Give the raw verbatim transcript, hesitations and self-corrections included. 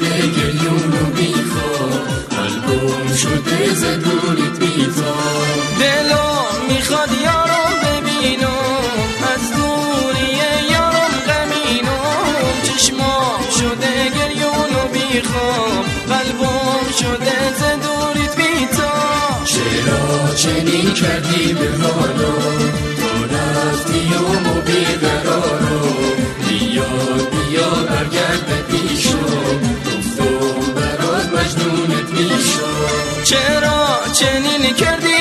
شده گریون و بیخواب، قلبم شده زدونت بیتاب. دلم میخواد یارم ببینم، از دوری یارم غمینم. چشمام شده گریون و بیخواب، قلبم شده زدونت بیتاب. چرا چنین کردی به حالم، تا رفتی و بیقرارم. بیا بیا برگرد به پیشم، گفتم برات مجنونت میشم. چرا چنین کردی